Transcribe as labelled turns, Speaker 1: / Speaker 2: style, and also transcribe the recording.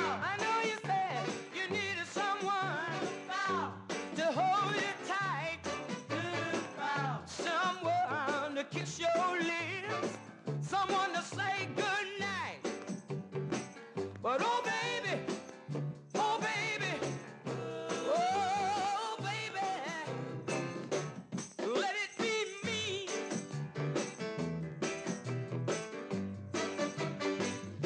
Speaker 1: I know you said you needed someone to hold you tight, someone to kiss your lips, someone to say good night. But oh,